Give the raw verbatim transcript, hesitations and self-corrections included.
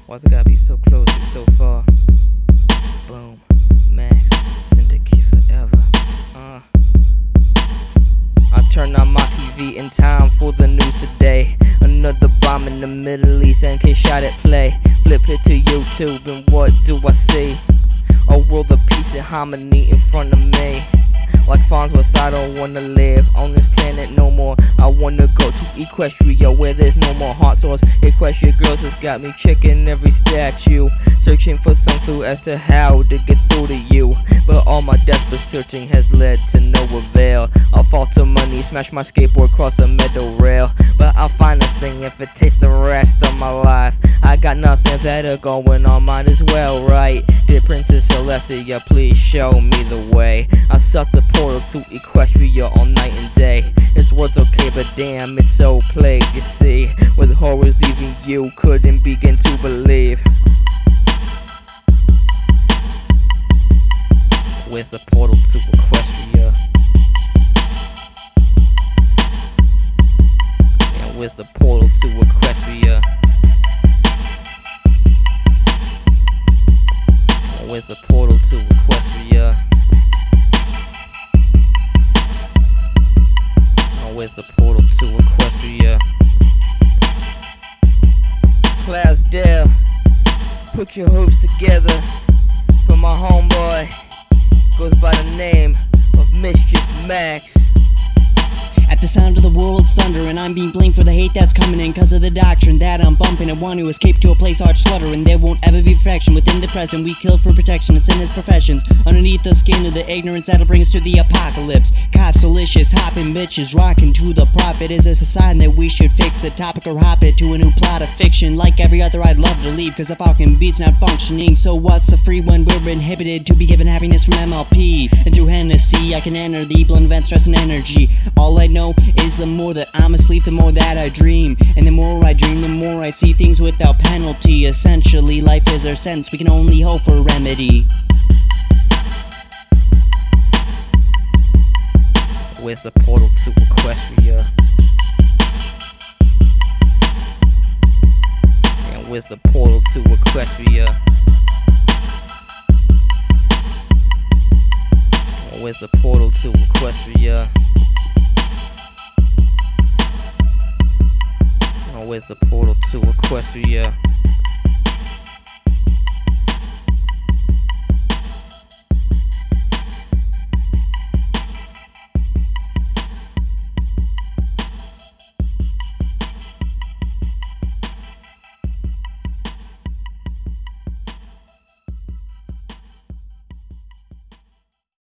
Why's it gotta be so close and so far? Boom, Max, Syndicate forever. Uh. I turned on my T V in time for the news today. Another bomb in the Middle East, N K shot at play. Flip it to YouTube and what do I see? A world of peace and harmony in front of me. Like Farnsworth, I don't wanna live on this planet no more. I wanna go to Equestria where there's no more hot sauce. Equestria girls has got me checking every statue, searching for some clue as to how to get through to you. But all my desperate searching has led to no avail. I'll fall to money, smash my skateboard across a meadow rail. But I'll find this thing if it takes the rest of my life. I got nothing better going on, mine as well, right? Dear Princess Celestia, please show me the way. I suck the portal to Equestria all night and day. This world's okay, but damn, it's so plagued, you see. With horrors even you couldn't begin to believe. Where's the portal to Equestria? Yeah, where's the portal to Equestria? Where's the portal to Equestria? Oh, where's the portal to Equestria? Clasdale, put your hopes together for my homeboy. Goes by the name of Mischief Max. At the sound of the world's thunder, and I'm being blamed for the hate that's coming in, cause of the doctrine that I'm bumping, and want to escape to a place arch sluttering. There won't ever be perfection within the present. We kill for protection, it's in its professions. Underneath the skin of the ignorance that'll bring us to the apocalypse. Cops delicious, hopping bitches, rocking to the profit. Is this a sign that we should fix the topic or hop it to a new plot of fiction? Like every other, I'd love to leave, cause the fucking beat's not functioning. So what's the free when we're inhibited to be given happiness from M L P? And through Hennessy, I can enter the blend of stress and energy. All I know is the more that I'm asleep, the more that I dream. And the more I dream, the more I see things without penalty. Essentially, life is our sentence, we can only hope for a remedy. Where's the portal to Equestria? And where's the portal to Equestria? And where's the portal to Equestria? Where's the portal to Equestria?